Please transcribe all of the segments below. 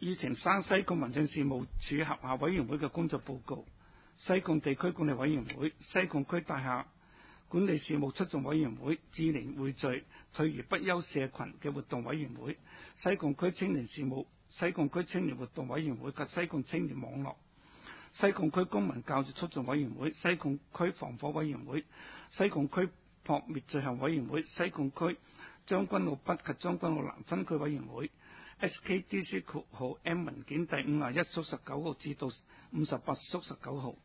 議程3西貢民政事務處轄下委員會嘅工作報告，西貢地區管理委員會、西貢區大廈管理事務促進委員會、智聯匯聚退而不休社群嘅活動委員會、西貢區青年事務、西貢區青年活動委員會及西貢青年網絡、西貢區公民教育促進委員會、西貢區防火委員會、西貢區撲滅罪行委員會、西貢區將軍澳北及將軍澳南分區委員會、SKDC 括號 M 文件第51/19號至到58/19號。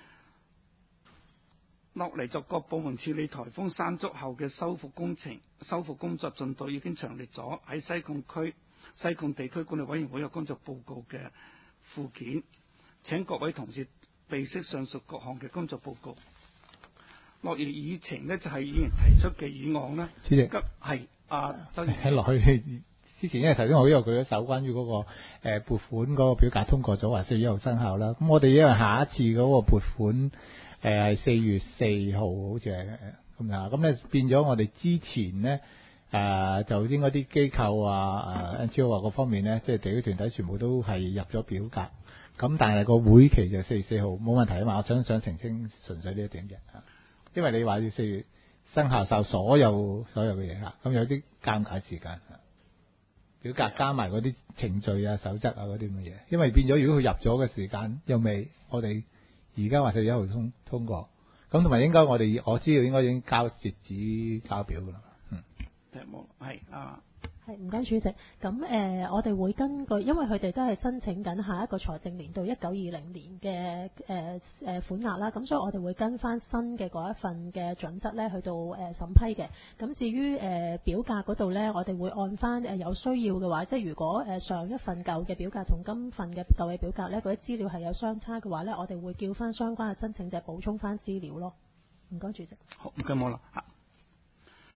落嚟就各部門處理颱風山竹後嘅修復工程、修復工作進度已經詳列咗喺西貢地區管理委員會嘅工作報告嘅附件。請各位同事備悉上述各項嘅工作報告。落嚟議程呢，就係議員提出嘅議案啦。 主席， 係周議員喺落去之前，因為頭先我都有舉咗手關於嗰個撥款嗰個表格通過咗，話4月1號生效啦。咁我哋因為下一次嗰個撥款係4月4號，好似係咁啊。咁咧變咗我哋之前呢，就應該啲機構NGO 啊各方面呢，即係地區團體全部都係入咗表格。咁但係個會期就4月4號冇問題啊嘛。我想澄清純粹呢一點嘅，因為你話要4月生效晒所有嘅嘢嚇，咁有啲尷尬時間。表格加埋嗰啲程序啊、守則啊嗰啲咁嘅嘢，因為變咗如果佢入咗嘅時間又未，我哋而家話4月1號通過，咁同埋應該我知道應該已經截止交表㗎啦。 係唔該主席，咁我哋會根據，因為佢哋都係申請緊下一個財政年度1920年嘅款額啦，咁所以我哋會跟翻新嘅嗰一份嘅準則咧去到審批嘅。咁至於表格嗰度咧，我哋會按翻有需要嘅話，即係如果上一份舊嘅表格同今份嘅舊嘅表格咧，嗰啲資料係有相差嘅話咧，我哋會叫翻相關嘅申請者補充翻資料咯。唔該主席。 好，唔該冇啦。